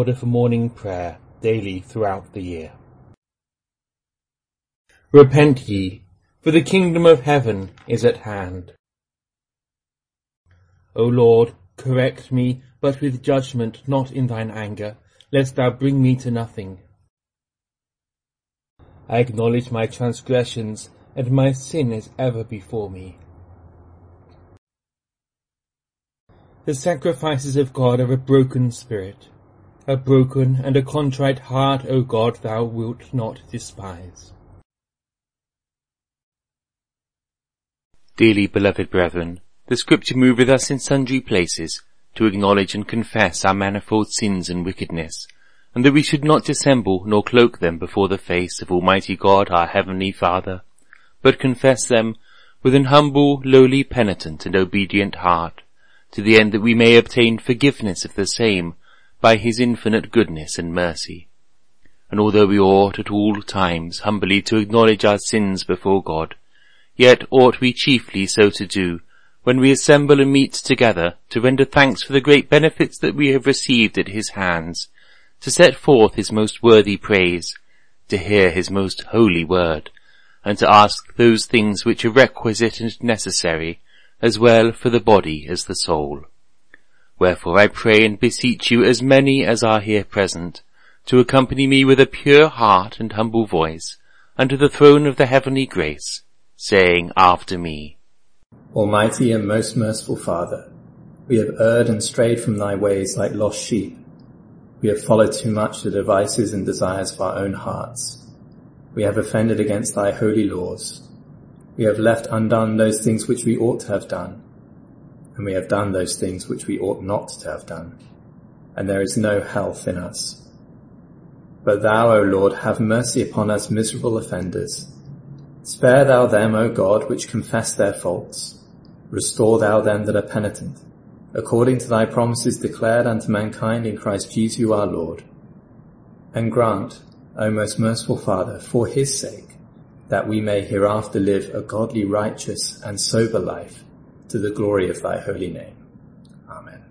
order for morning prayer daily throughout the year. Repent ye, for the kingdom of heaven is at hand. O Lord, correct me, but with judgment, not in thine anger, lest thou bring me to nothing. I acknowledge my transgressions, and my sin is ever before me. The sacrifices of God are a broken spirit. A broken and a contrite heart, O God, thou wilt not despise. Dearly beloved brethren, the Scripture moveth us in sundry places to acknowledge and confess our manifold sins and wickedness, and that we should not dissemble nor cloak them before the face of Almighty God our Heavenly Father, but confess them with an humble, lowly, penitent, and obedient heart, to the end that we may obtain forgiveness of the same by his infinite goodness and mercy. And although we ought at all times humbly to acknowledge our sins before God, yet ought we chiefly so to do when we assemble and meet together to render thanks for the great benefits that we have received at his hands, to set forth his most worthy praise, to hear his most holy word, and to ask those things which are requisite and necessary, as well for the body as the soul. Wherefore I pray and beseech you, as many as are here present, to accompany me with a pure heart and humble voice unto the throne of the heavenly grace, saying after me, Almighty and most merciful Father, we have erred and strayed from thy ways like lost sheep. We have followed too much the devices and desires of our own hearts. We have offended against thy holy laws. We have left undone those things which we ought to have done, and we have done those things which we ought not to have done, and there is no health in us. But thou, O Lord, have mercy upon us miserable offenders. Spare thou them, O God, which confess their faults. Restore thou them that are penitent, according to thy promises declared unto mankind in Christ Jesus our Lord. And grant, O most merciful Father, for his sake, that we may hereafter live a godly, righteous, and sober life, to the glory of thy holy name. Amen.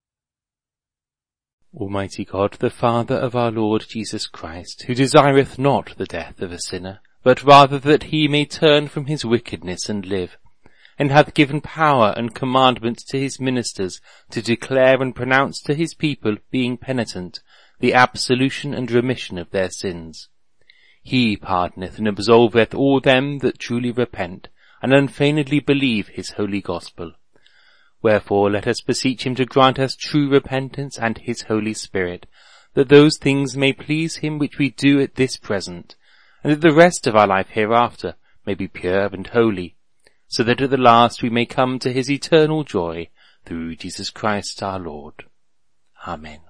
Almighty God, the Father of our Lord Jesus Christ, who desireth not the death of a sinner, but rather that he may turn from his wickedness and live, and hath given power and commandment to his ministers to declare and pronounce to his people, being penitent, the absolution and remission of their sins. He pardoneth and absolveth all them that truly repent, and unfeignedly believe his holy gospel. Wherefore let us beseech him to grant us true repentance and his Holy Spirit, that those things may please him which we do at this present, and that the rest of our life hereafter may be pure and holy, so that at the last we may come to his eternal joy, through Jesus Christ our Lord. Amen.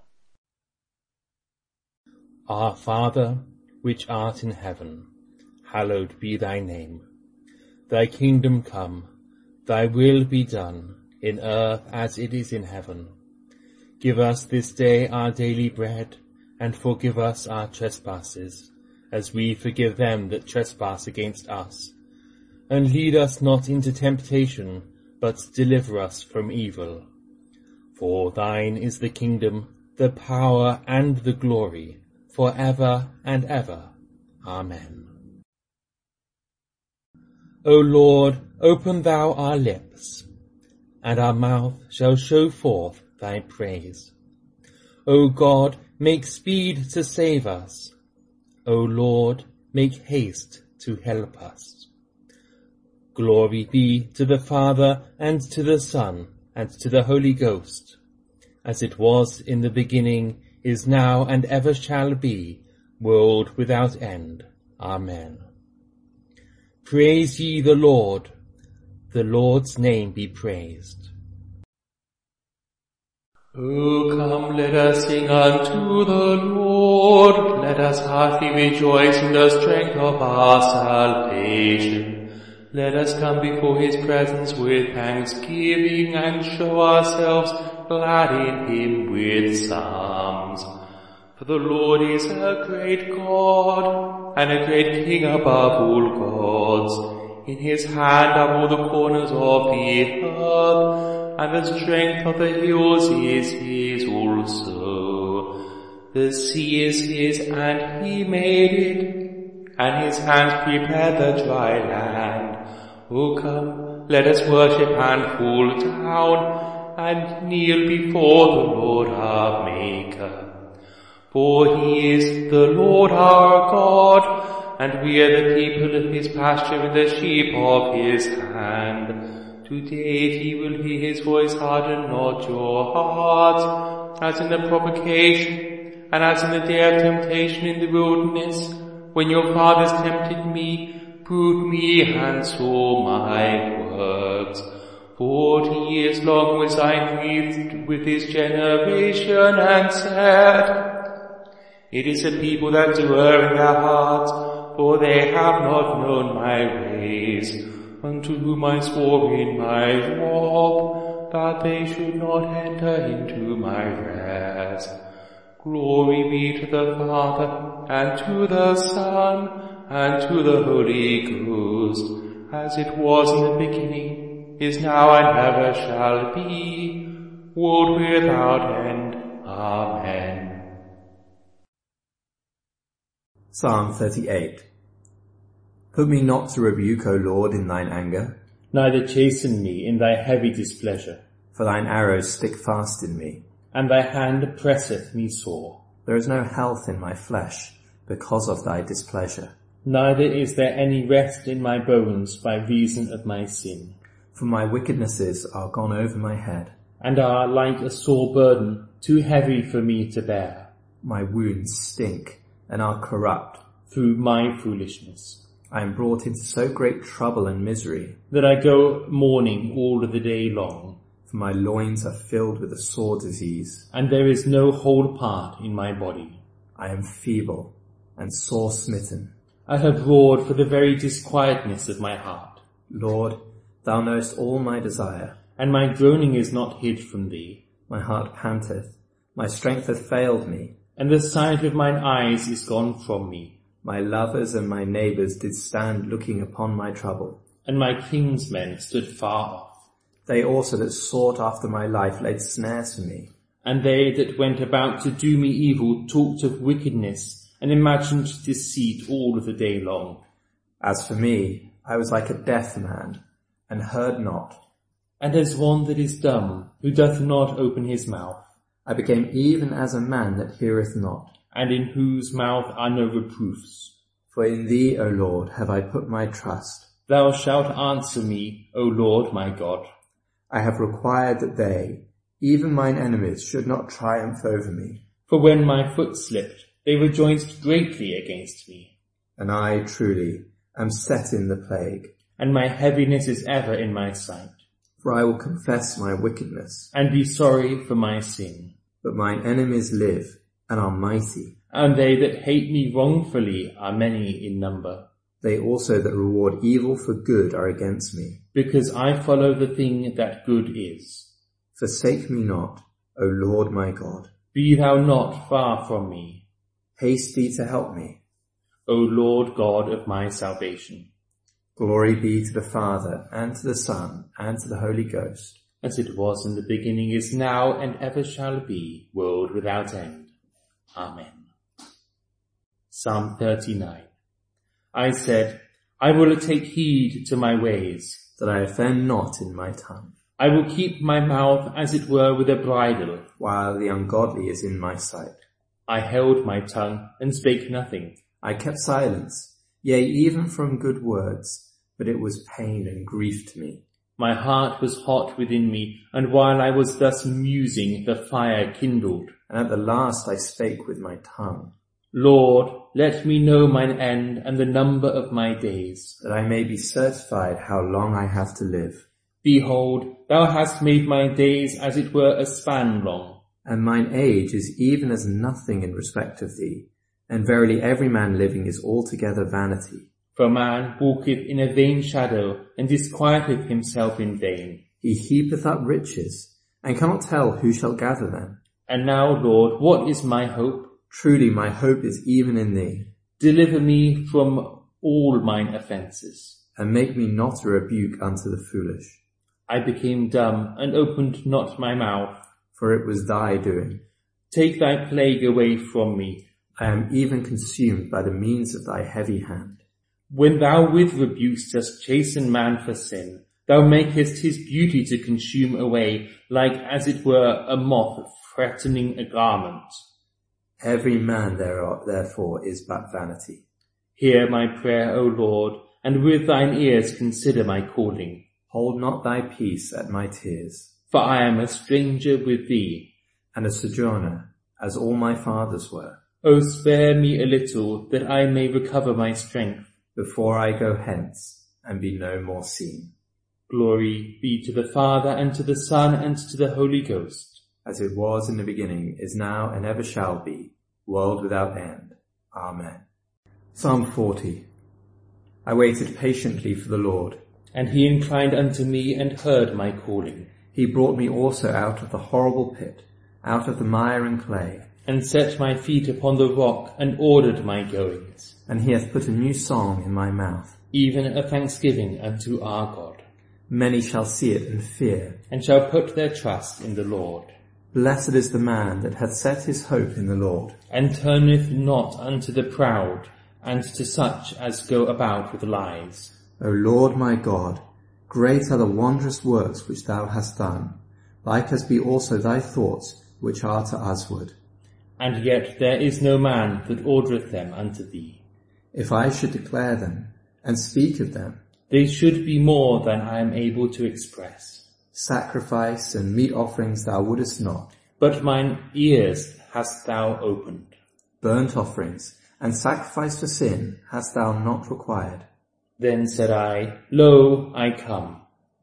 Our Father, which art in heaven, hallowed be thy name. Thy kingdom come, thy will be done, in earth as it is in heaven. Give us this day our daily bread, and forgive us our trespasses, as we forgive them that trespass against us. And lead us not into temptation, but deliver us from evil. For thine is the kingdom, the power, and the glory, for ever and ever. Amen. O Lord, open thou our lips, and our mouth shall show forth thy praise. O God, make speed to save us. O Lord, make haste to help us. Glory be to the Father, and to the Son, and to the Holy Ghost, as it was in the beginning, is now, and ever shall be, world without end. Amen. Praise ye the Lord. The Lord's name be praised. O come, let us sing unto the Lord. Let us heartily rejoice in the strength of our salvation. Let us come before his presence with thanksgiving, and show ourselves glad in him with psalms. For the Lord is a great God, and a great King above all gods. In his hand are all the corners of the earth, and the strength of the hills is his also. The sea is his and he made it, and his hands prepared the dry land. O come, let us worship and fall down, and kneel before the Lord our Maker. For he is the Lord our God, and we are the people of his pasture and the sheep of his hand. Today if ye will hear his voice, harden not your hearts, as in the provocation, and as in the day of temptation in the wilderness, when your fathers tempted me, proved me, and saw my works. 40 years long was I grieved with his generation, and said, It is a people that do err in their hearts, for they have not known my ways, unto whom I swore in my wrath, that they should not enter into my rest. Glory be to the Father, and to the Son, and to the Holy Ghost, as it was in the beginning, is now, and ever shall be, world without end. Amen. Psalm 38. Put me not to rebuke, O Lord, in thine anger, neither chasten me in thy heavy displeasure. for thine arrows stick fast in me. And thy hand presseth me sore. There is no health in my flesh because of thy displeasure. Neither is there any rest in my bones by reason of my sin. For my wickednesses are gone over my head. And are like a sore burden, too heavy for me to bear. My wounds stink and are corrupt. Through my foolishness. I am brought into so great trouble and misery, that I go mourning all the day long. for my loins are filled with a sore disease. And there is no whole part in my body. I am feeble and sore smitten. I have roared for the very disquietness of my heart. Lord, thou knowest all my desire. And my groaning is not hid from thee. My heart panteth, my strength hath failed me. And the sight of mine eyes is gone from me. My lovers and my neighbours did stand looking upon my trouble. And my kinsmen stood far off. They also that sought after my life laid snares for me. And they that went about to do me evil talked of wickedness, and imagined deceit all the day long. As for me, I was like a deaf man, and heard not. And as one that is dumb, who doth not open his mouth, I became even as a man that heareth not. and in whose mouth are no reproofs. For in thee, O Lord, have I put my trust. Thou shalt answer me, O Lord my God. I have required that they, even mine enemies, should not triumph over me. For when my foot slipped, they rejoiced greatly against me. And I, truly, am set in the plague. And my heaviness is ever in my sight. For I will confess my wickedness. And be sorry for my sin. But mine enemies live, and are mighty. And they that hate me wrongfully are many in number. They also that reward evil for good are against me. Because I follow the thing that good is. Forsake me not, O Lord my God. Be thou not far from me, Haste thee to help me. O Lord God of my salvation. Glory be to the Father, and to the Son, and to the Holy Ghost. As it was in the beginning, is now, and ever shall be, world without end. Amen. Psalm 39. I said, I will take heed to my ways, that I offend not in my tongue, I will keep my mouth as it were with a bridle. while the ungodly is in my sight. I held my tongue and spake nothing. I kept silence, yea, even from good words, but it was pain and grief to me. My heart was hot within me, and while I was thus musing, the fire kindled. And at the last I spake with my tongue, Lord, let me know mine end and the number of my days. that I may be certified how long I have to live. Behold, thou hast made my days as it were a span long. And mine age is even as nothing in respect of thee. And verily every man living is altogether vanity. For man walketh in a vain shadow, and disquieteth himself in vain. He heapeth up riches, and cannot tell who shall gather them. And now, Lord, what is my hope? Truly my hope is even in thee. Deliver me from all mine offences. And make me not a rebuke unto the foolish. I became dumb, and opened not my mouth. For it was thy doing. Take thy plague away from me. I am even consumed by the means of thy heavy hand. When thou with rebukes dost chasten man for sin, thou makest his beauty to consume away, like as it were a moth threatening a garment. Every man therefore is but vanity. Hear my prayer, O Lord, and with thine ears consider my calling. Hold not thy peace at my tears. For I am a stranger with thee, and a sojourner, as all my fathers were. O spare me a little, that I may recover my strength, before I go hence, and be no more seen. Glory be to the Father, and to the Son, and to the Holy Ghost. As it was in the beginning, is now, and ever shall be, world without end. Amen. Psalm 40. I waited patiently for the Lord. And he inclined unto me, and heard my calling. He brought me also out of the horrible pit, out of the mire and clay, and set my feet upon the rock, and ordered my goings. And he hath put a new song in my mouth, even a thanksgiving unto our God. Many shall see it and fear, and shall put their trust in the Lord. Blessed is the man that hath set his hope in the Lord, and turneth not unto the proud, and to such as go about with lies. O Lord my God, great are the wondrous works which thou hast done, like as be also thy thoughts which are to usward. And yet there is no man that ordereth them unto thee. If I should declare them, and speak of them, they should be more than I am able to express. Sacrifice and meat offerings thou wouldest not, but mine ears hast thou opened. Burnt offerings and sacrifice for sin hast thou not required. Then said I, Lo, I come.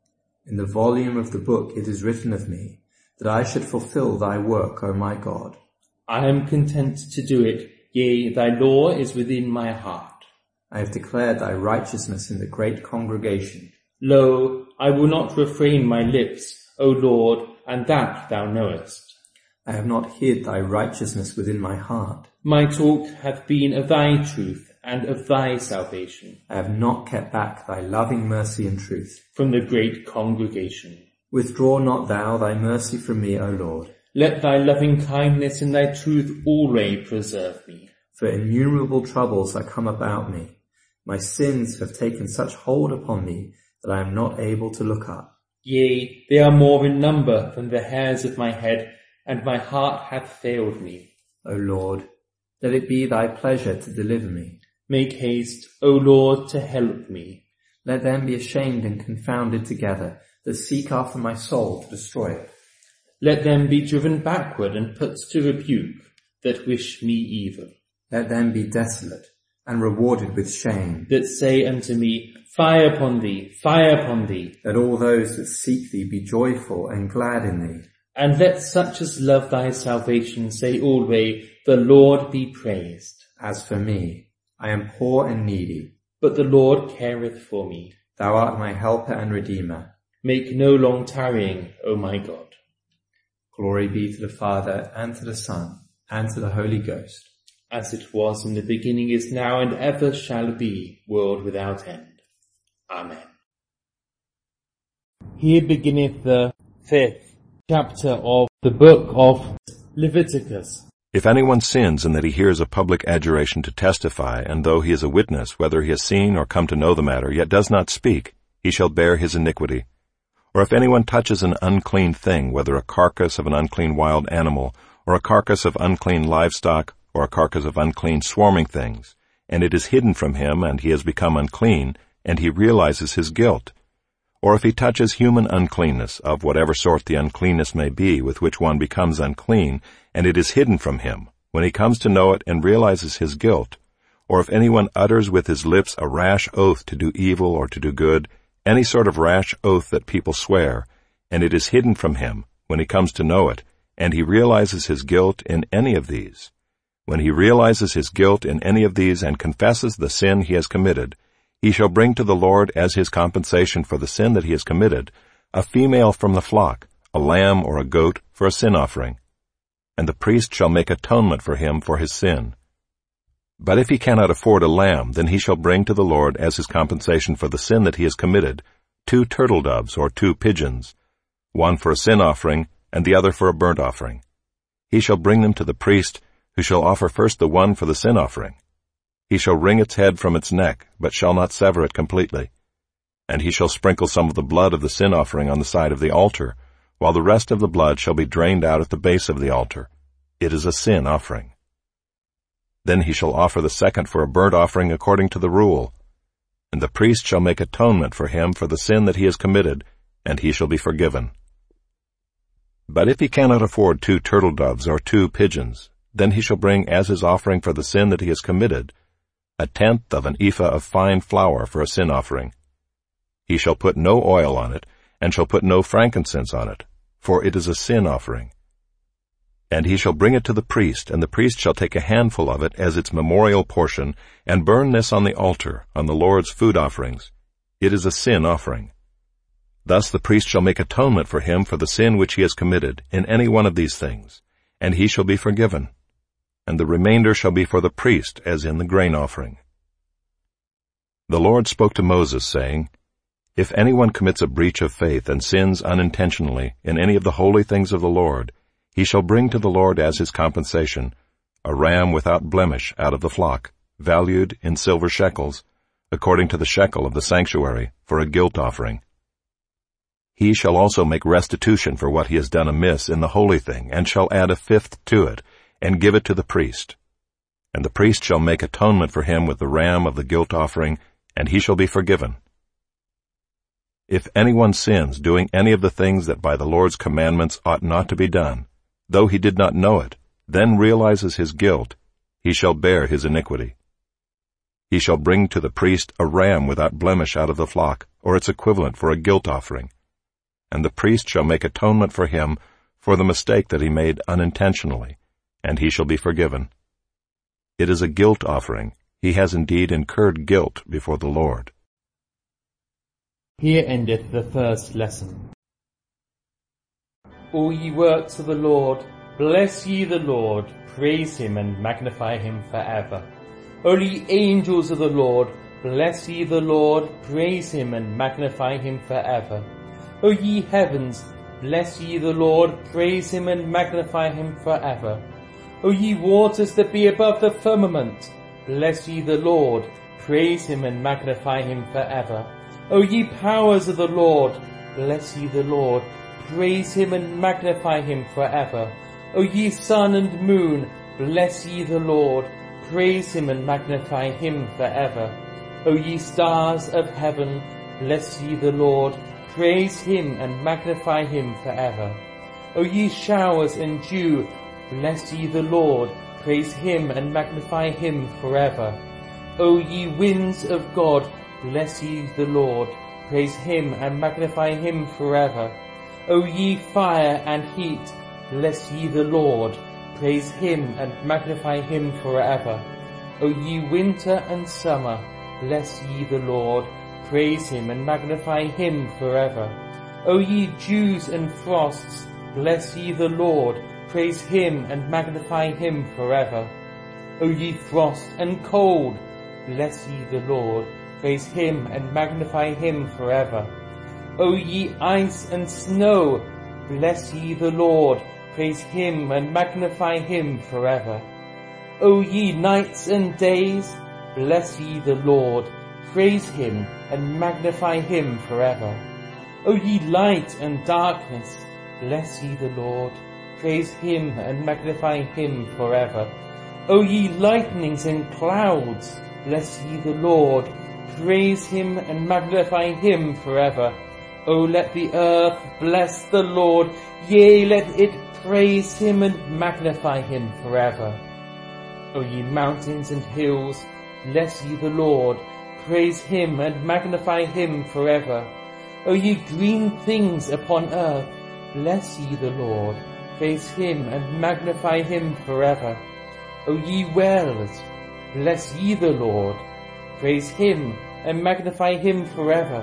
In the volume of the book it is written of me, that I should fulfill thy work, O my God. I am content to do it, yea, thy law is within my heart. I have declared thy righteousness in the great congregation. Lo, I will not refrain my lips, O Lord, and that thou knowest. I have not hid thy righteousness within my heart. My talk hath been of thy truth, and of thy salvation. I have not kept back thy loving mercy and truth from the great congregation. Withdraw not thou thy mercy from me, O Lord. Let thy loving kindness and thy truth always preserve me. For innumerable troubles are come about me. My sins have taken such hold upon me that I am not able to look up. Yea, they are more in number than the hairs of my head, and my heart hath failed me. O Lord, let it be thy pleasure to deliver me. Make haste, O Lord, to help me. Let them be ashamed and confounded together that seek after my soul to destroy it. Let them be driven backward and put to rebuke that wish me evil. Let them be desolate and rewarded with shame, that say unto me, Fire upon thee, fire upon thee. Let all those that seek thee be joyful and glad in thee. And let such as love thy salvation say always, The Lord be praised. As for me, I am poor and needy, but the Lord careth for me. Thou art my helper and redeemer. Make no long tarrying, O my God. Glory be to the Father, and to the Son, and to the Holy Ghost. As it was in the beginning, is now, and ever shall be, world without end. Amen. Here beginneth the 5th chapter of the book of Leviticus. If anyone sins in that he hears a public adjuration to testify, and though he is a witness, whether he has seen or come to know the matter, yet does not speak, he shall bear his iniquity. Or if anyone touches an unclean thing, whether a carcass of an unclean wild animal, or a carcass of unclean livestock, or a carcass of unclean swarming things, and it is hidden from him, and he has become unclean, and he realizes his guilt. Or if he touches human uncleanness, of whatever sort the uncleanness may be with which one becomes unclean, and it is hidden from him, when he comes to know it and realizes his guilt, or if anyone utters with his lips a rash oath to do evil or to do good, any sort of rash oath that people swear, and it is hidden from him, when he comes to know it, and he realizes his guilt in any of these. When he realizes his guilt in any of these and confesses the sin he has committed, he shall bring to the Lord as his compensation for the sin that he has committed a female from the flock, a lamb or a goat for a sin offering. And the priest shall make atonement for him for his sin. But if he cannot afford a lamb, then he shall bring to the Lord as his compensation for the sin that he has committed 2 turtle doves or 2 pigeons, one for a sin offering and the other for a burnt offering. he shall bring them to the priest, who shall offer first the one for the sin offering. He shall wring its head from its neck, but shall not sever it completely. And he shall sprinkle some of the blood of the sin offering on the side of the altar, while the rest of the blood shall be drained out at the base of the altar. It is a sin offering. Then he shall offer the second for a burnt offering according to the rule. And the priest shall make atonement for him for the sin that he has committed, and he shall be forgiven. But if he cannot afford 2 turtle doves or 2 pigeons, then he shall bring as his offering for the sin that he has committed 1/10 of an ephah of fine flour for a sin offering. He shall put no oil on it, and shall put no frankincense on it, for it is a sin offering. And he shall bring it to the priest, and the priest shall take a handful of it as its memorial portion, and burn this on the altar, on the Lord's food offerings. It is a sin offering. Thus the priest shall make atonement for him for the sin which he has committed in any one of these things, and he shall be forgiven. And the remainder shall be for the priest, as in the grain offering. The Lord spoke to Moses, saying, If anyone commits a breach of faith and sins unintentionally in any of the holy things of the Lord, he shall bring to the Lord as his compensation a ram without blemish out of the flock, valued in silver shekels, according to the shekel of the sanctuary, for a guilt offering. He shall also make restitution for what he has done amiss in the holy thing, and shall add 1/5 to it, and give it to the priest. And the priest shall make atonement for him with the ram of the guilt offering, and he shall be forgiven. If anyone sins doing any of the things that by the Lord's commandments ought not to be done, though he did not know it, then realizes his guilt, he shall bear his iniquity. He shall bring to the priest a ram without blemish out of the flock, or its equivalent for a guilt offering. And the priest shall make atonement for him for the mistake that he made unintentionally, and he shall be forgiven. It is a guilt offering. He has indeed incurred guilt before the Lord. Here endeth the first lesson. All ye works of the Lord, bless ye the Lord, praise him and magnify him forever. O ye angels of the Lord, bless ye the Lord, praise him and magnify him forever. O ye heavens, bless ye the Lord, praise him and magnify him forever. O ye waters that be above the firmament, bless ye the Lord, praise him and magnify him forever. O ye powers of the Lord, bless ye the Lord, praise him and magnify him forever. O ye sun and moon, bless ye the Lord, praise him and magnify him forever. O ye stars of heaven, bless ye the Lord, praise him and magnify him forever. O ye showers and dew, bless ye the Lord, praise him and magnify him forever. O ye winds of God, bless ye the Lord, praise him and magnify him forever. O ye fire and heat, bless ye the Lord, praise him and magnify him forever. O ye winter and summer, bless ye the Lord, praise him and magnify him forever. O ye dews and frosts, bless ye the Lord, praise him and magnify him forever. O ye frost and cold, bless ye the Lord, praise him and magnify him forever. O ye ice and snow, bless ye the Lord, praise him and magnify him forever. O ye nights and days, bless ye the Lord, praise him and magnify him forever. O ye light and darkness, bless ye the Lord, praise him and magnify him forever. O ye lightnings and clouds, bless ye the Lord, praise him and magnify him forever. O let the earth bless the Lord, yea, let it praise him and magnify him forever. O ye mountains and hills, bless ye the Lord, praise him and magnify him forever. O ye green things upon earth, bless ye the Lord, praise him and magnify him forever. O ye wells, bless ye the Lord, praise him and magnify him forever.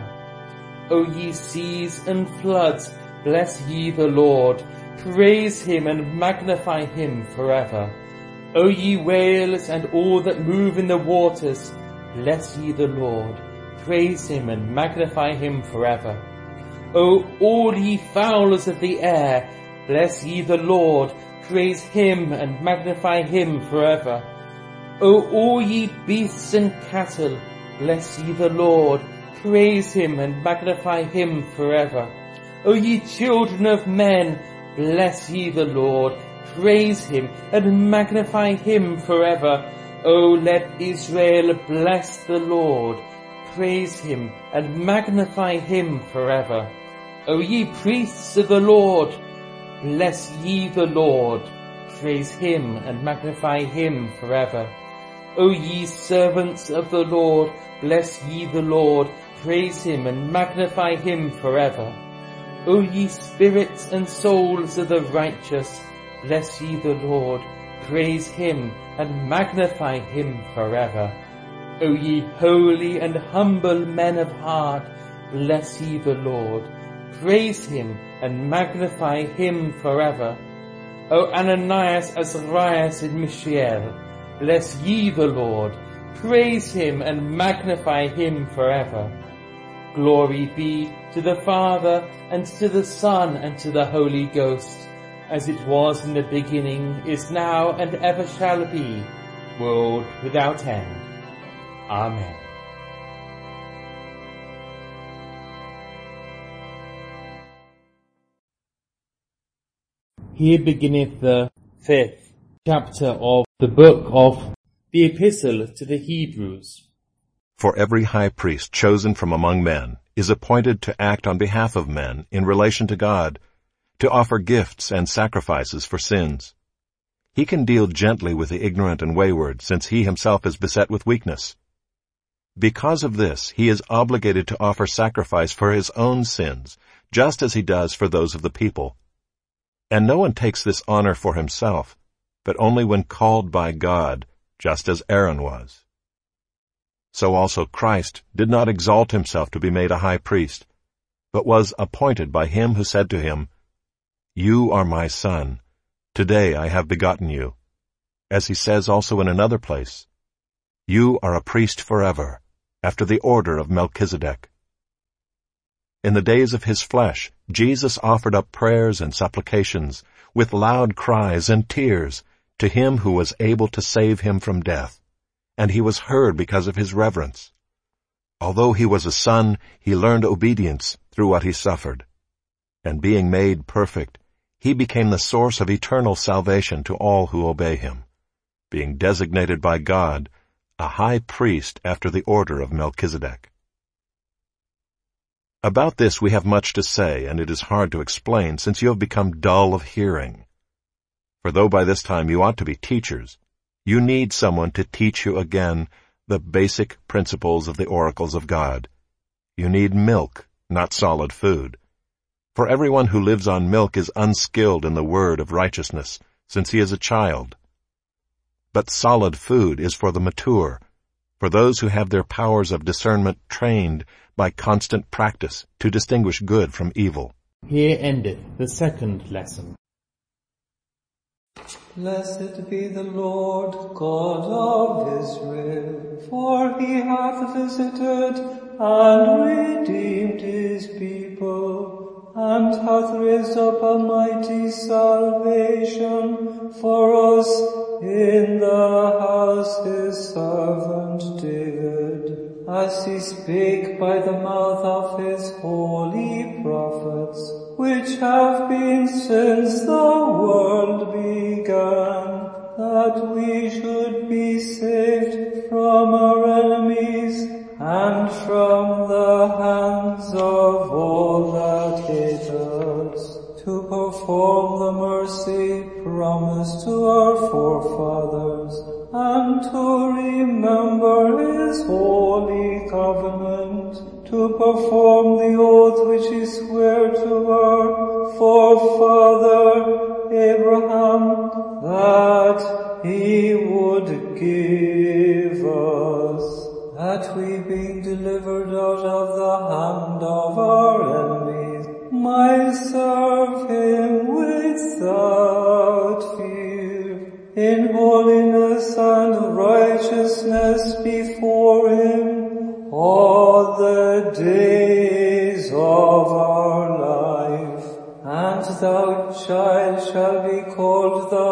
O ye seas and floods, bless ye the Lord, praise him and magnify him forever. O ye whales and all that move in the waters, bless ye the Lord, praise him and magnify him forever. O all ye fowlers of the air, bless ye the Lord, praise him and magnify him forever. O all ye beasts and cattle, bless ye the Lord, praise him and magnify him forever. O ye children of men, bless ye the Lord, praise him and magnify him forever. O let Israel bless the Lord, praise him and magnify him forever. O ye priests of the Lord, bless ye the Lord, praise him and magnify him forever. O ye servants of the Lord, bless ye the Lord, praise him and magnify him forever. O ye spirits and souls of the righteous, bless ye the Lord, praise him and magnify him forever. O ye holy and humble men of heart, bless ye the Lord, praise him and magnify him forever. O Ananias, Azarias, and Mishael, bless ye the Lord, praise him and magnify him forever. Glory be to the Father, and to the Son, and to the Holy Ghost, as it was in the beginning, is now, and ever shall be, world without end. Amen. Here beginneth the 5th chapter of the book of the Epistle to the Hebrews. For every high priest chosen from among men is appointed to act on behalf of men in relation to God, to offer gifts and sacrifices for sins. He can deal gently with the ignorant and wayward, since he himself is beset with weakness. Because of this, he is obligated to offer sacrifice for his own sins, just as he does for those of the people. And no one takes this honor for himself, but only when called by God, just as Aaron was. So also Christ did not exalt himself to be made a high priest, but was appointed by him who said to him, "You are my son, today I have begotten you." As he says also in another place, "You are a priest forever, after the order of Melchizedek." In the days of his flesh, Jesus offered up prayers and supplications with loud cries and tears to him who was able to save him from death, and he was heard because of his reverence. Although he was a son, he learned obedience through what he suffered. And being made perfect, he became the source of eternal salvation to all who obey him, being designated by God a high priest after the order of Melchizedek. About this we have much to say, and it is hard to explain, since you have become dull of hearing. For though by this time you ought to be teachers, you need someone to teach you again the basic principles of the oracles of God. You need milk, not solid food. For everyone who lives on milk is unskilled in the word of righteousness, since he is a child. But solid food is for the mature, for those who have their powers of discernment trained by constant practice to distinguish good from evil. Here endeth the second lesson. Blessed be the Lord God of Israel, for he hath visited and redeemed his people, and hath raised up a mighty salvation for us in the house his servant David, as he spake by the mouth of his holy prophets, which have been since the world began, that we should be saved from our enemies and from the hands of all that hate us, to perform the mercy promised to our forefathers, and to remember his holy covenant, to perform the oath which he sware to our forefather Abraham, that he would give us, that we, being delivered out of the hand of our enemies, might serve him without fear, in holiness and righteousness before him all the days of our life. And thou, child, shalt be called the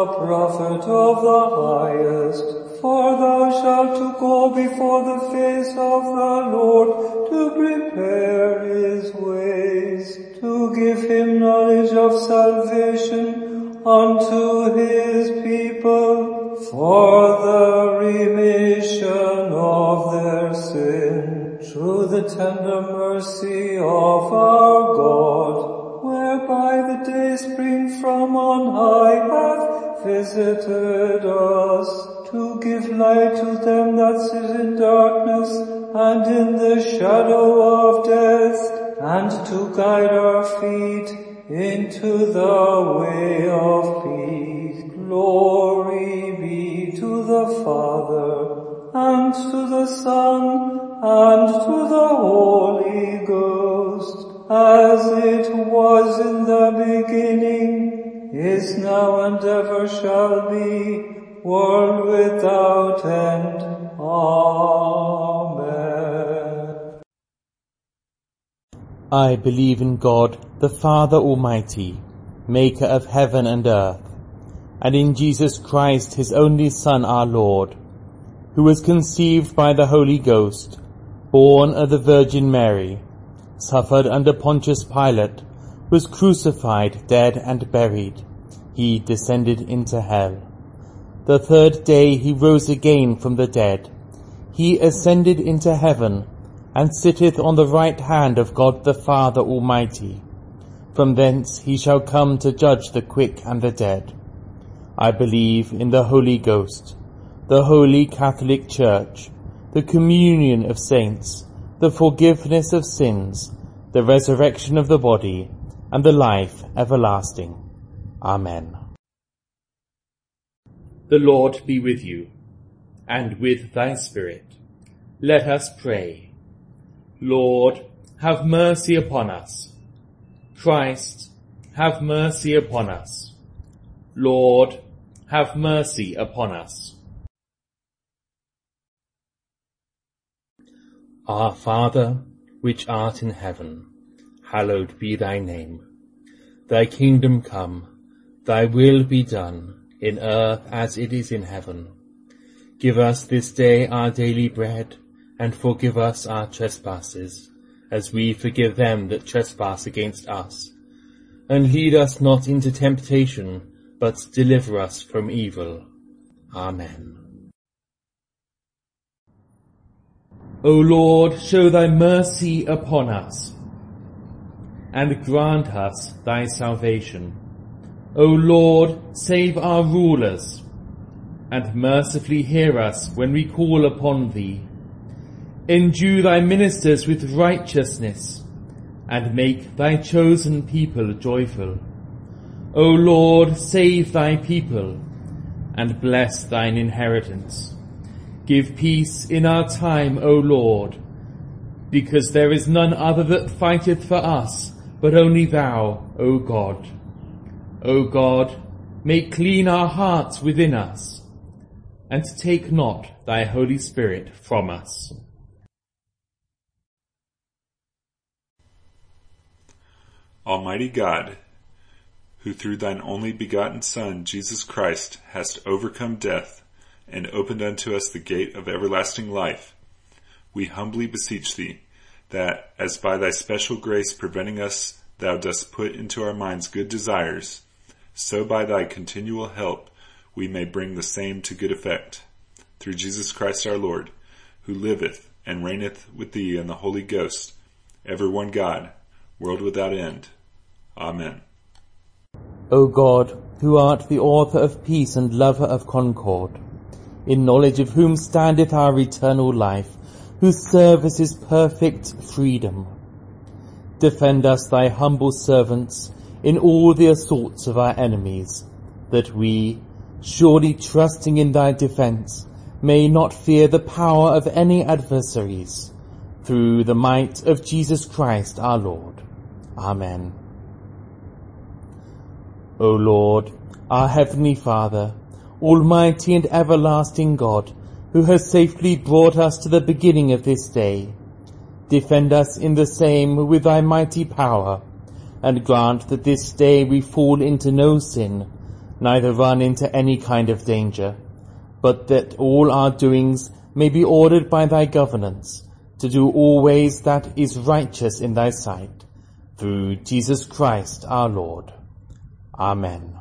a prophet of the highest, for thou shalt go before the face of the Lord to prepare his ways, to give him knowledge of salvation unto his people, for the remission of their sin, through the tender mercy of our God, whereby the day spring from on high hath visited us, to give light to them that sit in darkness and in the shadow of death, and to guide our feet into the way of peace. Glory be to the Father, and to the Son, and to the Holy Ghost, as it was in the beginning, is now, and ever shall be, world without end. Amen. I believe in God, the Father Almighty, maker of heaven and earth, and in Jesus Christ, his only Son, our Lord, who was conceived by the Holy Ghost, born of the Virgin Mary, suffered under Pontius Pilate, was crucified, dead, and buried. He descended into hell. The third day he rose again from the dead. He ascended into heaven, and sitteth on the right hand of God the Father Almighty. From thence he shall come to judge the quick and the dead. I believe in the Holy Ghost, the Holy Catholic Church, the communion of saints, the forgiveness of sins, the resurrection of the body, and the life everlasting. Amen. The Lord be with you, and with thy spirit. Let us pray. Lord, have mercy upon us. Christ, have mercy upon us. Lord, have mercy upon us. Our Father, which art in heaven, hallowed be thy name. Thy kingdom come, thy will be done, in earth as it is in heaven. Give us this day our daily bread, and forgive us our trespasses, as we forgive them that trespass against us. And lead us not into temptation, but deliver us from evil. Amen. O Lord, show thy mercy upon us, and grant us thy salvation. O Lord, save our rulers, and mercifully hear us when we call upon thee. Endue thy ministers with righteousness, and make thy chosen people joyful. O Lord, save thy people, and bless thine inheritance. Give peace in our time, O Lord, because there is none other that fighteth for us, but only thou, O God. O God, make clean our hearts within us, and take not thy Holy Spirit from us. Almighty God, who through thine only begotten Son, Jesus Christ, hast overcome death, and opened unto us the gate of everlasting life, we humbly beseech thee, that, as by thy special grace preventing us thou dost put into our minds good desires, so by thy continual help we may bring the same to good effect. Through Jesus Christ our Lord, who liveth and reigneth with thee in the Holy Ghost, ever one God, world without end. Amen. O God, who art the author of peace and lover of concord, in knowledge of whom standeth our eternal life, whose service is perfect freedom, defend us, thy humble servants, in all the assaults of our enemies, that we, surely trusting in thy defence, may not fear the power of any adversaries, through the might of Jesus Christ our Lord. Amen. O Lord, our heavenly Father, almighty and everlasting God, who has safely brought us to the beginning of this day, defend us in the same with thy mighty power, and grant that this day we fall into no sin, neither run into any kind of danger, but that all our doings may be ordered by thy governance, to do always that is righteous in thy sight, through Jesus Christ our Lord. Amen.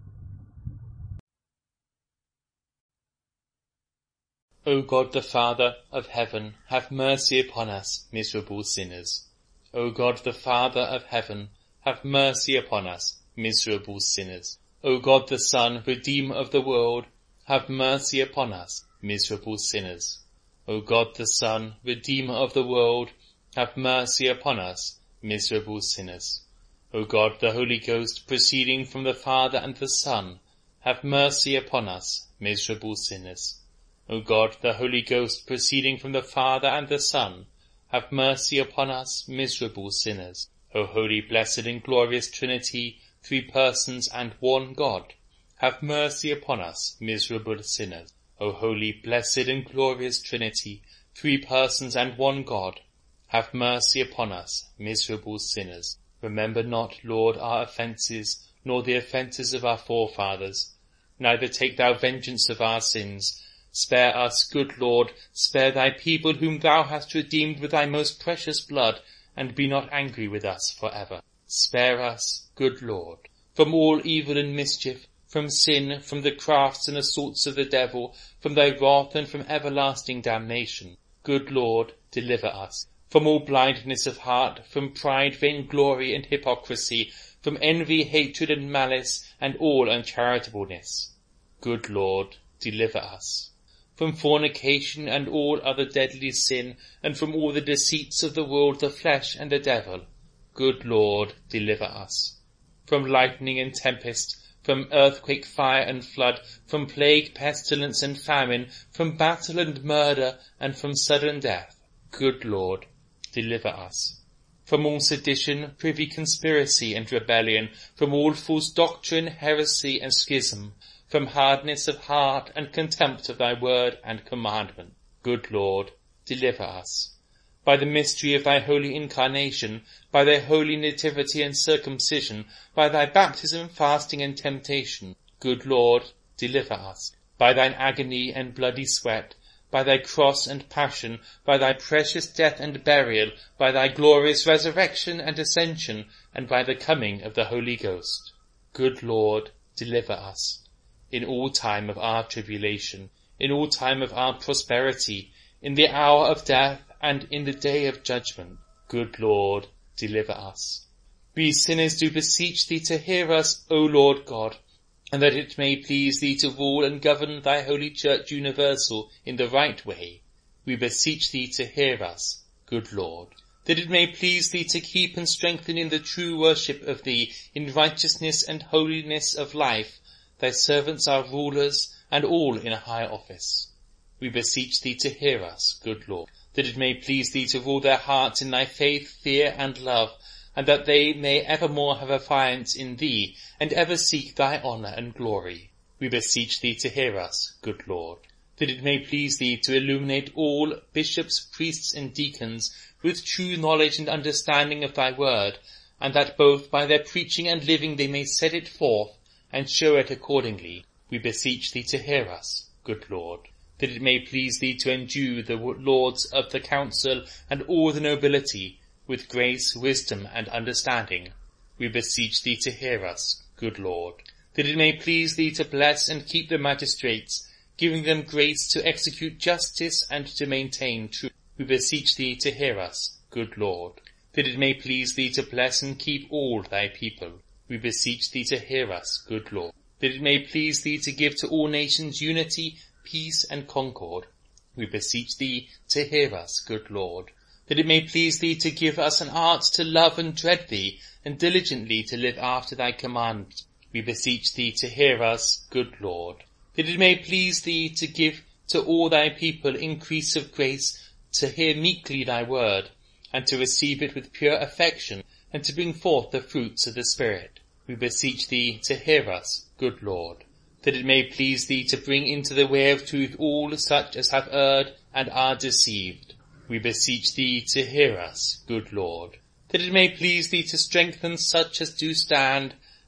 O God the Father of heaven, have mercy upon us, miserable sinners. O God the Father of heaven, have mercy upon us, miserable sinners. O God the Son, Redeemer of the world, have mercy upon us, miserable sinners. O God the Son, Redeemer of the world, have mercy upon us, miserable sinners. O God the Holy Ghost, proceeding from the Father and the Son, have mercy upon us, miserable sinners. O God the Holy Ghost, proceeding from the Father and the Son, have mercy upon us, miserable sinners. O holy, blessed, and glorious Trinity, three persons and one God, have mercy upon us, miserable sinners. O holy, blessed, and glorious Trinity, three persons and one God, have mercy upon us, miserable sinners. Remember not, Lord, our offences, nor the offences of our forefathers. Neither take thou vengeance of our sins. Spare us, good Lord, spare thy people whom thou hast redeemed with thy most precious blood, and be not angry with us for ever. Spare us, good Lord, from all evil and mischief, from sin, from the crafts and assaults of the devil, from thy wrath and from everlasting damnation. Good Lord, deliver us from all blindness of heart, from pride, vainglory, and hypocrisy, from envy, hatred, and malice, and all uncharitableness. Good Lord, deliver us from fornication and all other deadly sin, and from all the deceits of the world, the flesh, and the devil. Good Lord, deliver us from lightning and tempest, from earthquake, fire, and flood, from plague, pestilence, and famine, from battle and murder, and from sudden death. Good Lord, deliver us from all sedition, privy conspiracy, and rebellion, from all false doctrine, heresy, and schism, from hardness of heart and contempt of thy word and commandment. Good Lord, deliver us by the mystery of thy holy incarnation, by thy holy nativity and circumcision, by thy baptism, fasting, and temptation. Good Lord, deliver us by thine agony and bloody sweat, by thy cross and passion, by thy precious death and burial, by thy glorious resurrection and ascension, and by the coming of the Holy Ghost. Good Lord, deliver us in all time of our tribulation, in all time of our prosperity, in the hour of death, and in the day of judgment. Good Lord, deliver us. We sinners do beseech thee to hear us, O Lord God, and that it may please thee to rule and govern thy holy Church universal in the right way. We beseech thee to hear us, good Lord, that it may please thee to keep and strengthen in the true worship of thee, in righteousness and holiness of life, thy servants, our rulers, and all in a high office. We beseech thee to hear us, good Lord, that it may please thee to rule their hearts in thy faith, fear, and love, and that they may evermore have affiance in thee, and ever seek thy honour and glory. We beseech thee to hear us, good Lord, that it may please thee to illuminate all bishops, priests, and deacons with true knowledge and understanding of thy word, and that both by their preaching and living they may set it forth, and show it accordingly. We beseech thee to hear us, good Lord, that it may please thee to endue the lords of the council and all the nobility with grace, wisdom, and understanding. We beseech thee to hear us, good Lord, that it may please thee to bless and keep the magistrates, giving them grace to execute justice and to maintain truth. We beseech thee to hear us, good Lord, that it may please thee to bless and keep all thy people. We beseech thee to hear us, good Lord, that it may please thee to give to all nations unity, peace, and concord. We beseech thee to hear us, good Lord, that it may please thee to give us an art to love and dread thee, and diligently to live after thy commandments. We beseech thee to hear us, good Lord, that it may please thee to give to all thy people increase of grace, to hear meekly thy word, and to receive it with pure affection, and to bring forth the fruits of the Spirit. We beseech thee to hear us, good Lord, that it may please thee to bring into the way of truth all such as have erred and are deceived. We beseech thee to hear us, good Lord, that it may please thee to strengthen such as do stand,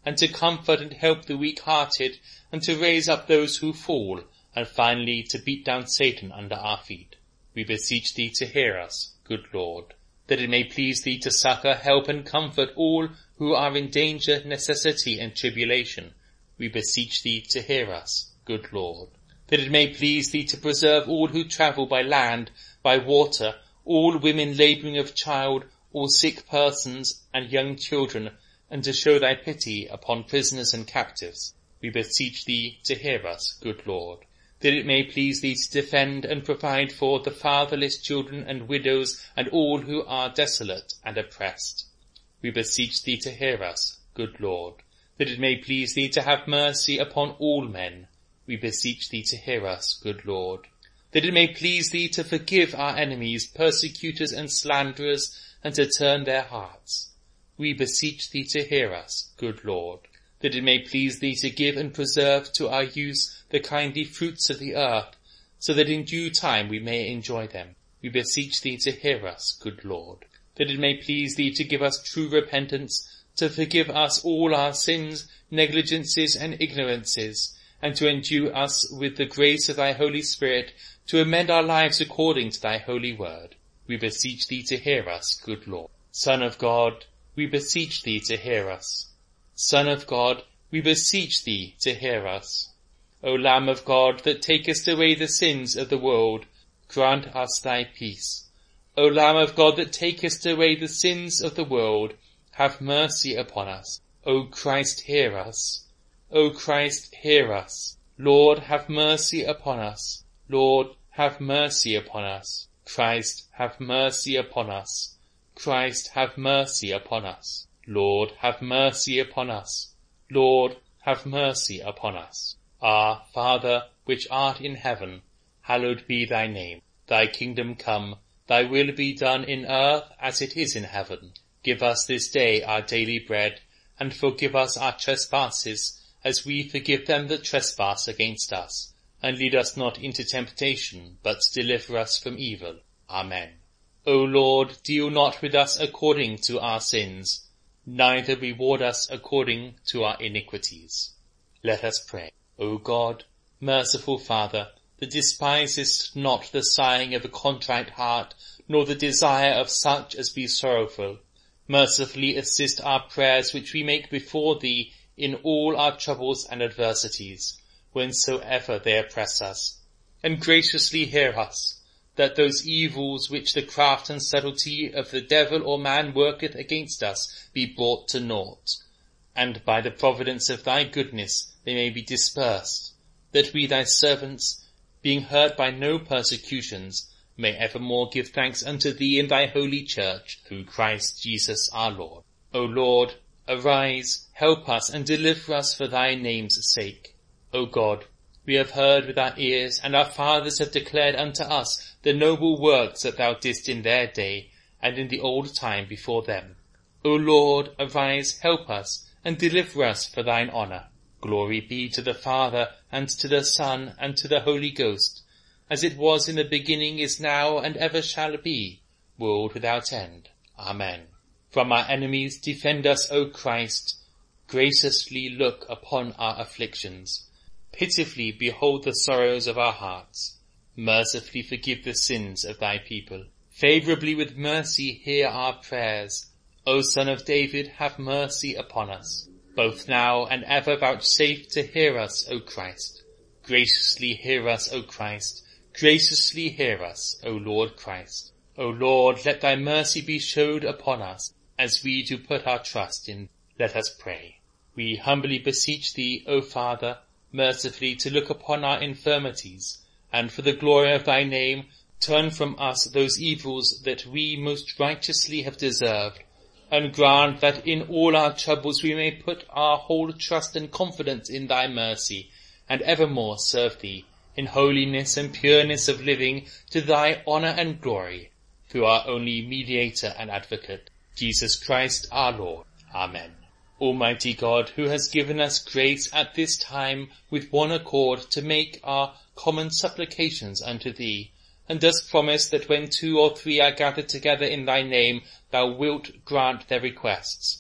and to comfort and help the weak-hearted, and to raise up those who fall, and finally to beat down Satan under our feet. We beseech thee to hear us, good Lord, that it may please thee to succor, help, and comfort all who are in danger, necessity, and tribulation. We beseech thee to hear us, good Lord, that it may please thee to preserve all who travel by land, by water, all women labouring of child, all sick persons and young children, and to show thy pity upon prisoners and captives. We beseech thee to hear us, good Lord, that it may please thee to defend and provide for the fatherless children and widows and all who are desolate and oppressed. We beseech thee to hear us, good Lord, that it may please thee to have mercy upon all men. We beseech thee to hear us, good Lord, that it may please thee to forgive our enemies, persecutors and slanderers, and to turn their hearts. We beseech thee to hear us, good Lord, that it may please thee to give and preserve to our use the kindly fruits of the earth, so that in due time we may enjoy them. We beseech thee to hear us, good Lord, that it may please thee to give us true repentance, to forgive us all our sins, negligences, and ignorances, and to endue us with the grace of thy Holy Spirit, to amend our lives according to thy holy word. We beseech thee to hear us, good Lord. Son of God, we beseech thee to hear us. Son of God, we beseech thee to hear us. O Lamb of God, that takest away the sins of the world, grant us thy peace. O Lamb of God, that takest away the sins of the world, have mercy upon us. O Christ, hear us. O Christ, hear us. Lord, have mercy upon us. Lord, have mercy upon us. Christ, have mercy upon us. Christ, have mercy upon us. Lord, have mercy upon us. Lord, have mercy upon us. Our Father, which art in heaven, hallowed be thy name. Thy kingdom come, thy will be done in earth as it is in heaven. Give us this day our daily bread, and forgive us our trespasses, as we forgive them that trespass against us. And lead us not into temptation, but deliver us from evil. Amen. O Lord, deal not with us according to our sins, neither reward us according to our iniquities. Let us pray. O God, merciful Father, that despisest not the sighing of a contrite heart, nor the desire of such as be sorrowful, mercifully assist our prayers which we make before thee in all our troubles and adversities, whensoever they oppress us, and graciously hear us, that those evils which the craft and subtlety of the devil or man worketh against us be brought to naught, and by the providence of thy goodness they may be dispersed, that we thy servants, being hurt by no persecutions, may evermore give thanks unto thee in thy holy church, through Christ Jesus our Lord. O Lord, arise, help us, and deliver us for thy name's sake. O God, we have heard with our ears, and our fathers have declared unto us the noble works that thou didst in their day, and in the old time before them. O Lord, arise, help us, and deliver us for thine honour. Glory be to the Father, and to the Son, and to the Holy Ghost, as it was in the beginning, is now, and ever shall be, world without end. Amen. From our enemies defend us, O Christ. Graciously look upon our afflictions. Pitifully behold the sorrows of our hearts. Mercifully forgive the sins of thy people. Favourably with mercy hear our prayers. O Son of David, have mercy upon us. Both now and ever vouchsafe to hear us, O Christ. Graciously hear us, O Christ. Graciously hear us, O Lord Christ. O Lord, let thy mercy be showed upon us, as we do put our trust in. Let us pray. We humbly beseech thee, O Father, mercifully to look upon our infirmities, and for the glory of thy name, turn from us those evils that we most righteously have deserved, and grant that in all our troubles we may put our whole trust and confidence in thy mercy, and evermore serve thee in holiness and pureness of living, to thy honour and glory, through our only mediator and advocate, Jesus Christ our Lord. Amen. Almighty God, who has given us grace at this time with one accord to make our common supplications unto thee, and dost promise that when 2 or 3 are gathered together in thy name, thou wilt grant their requests.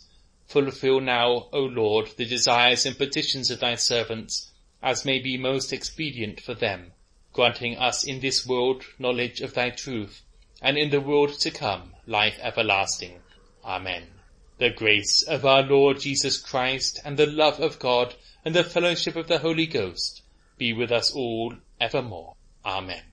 Fulfill now, O Lord, the desires and petitions of thy servants, as may be most expedient for them, granting us in this world knowledge of thy truth, and in the world to come life everlasting. Amen. The grace of our Lord Jesus Christ, and the love of God, and the fellowship of the Holy Ghost, be with us all evermore. Amen.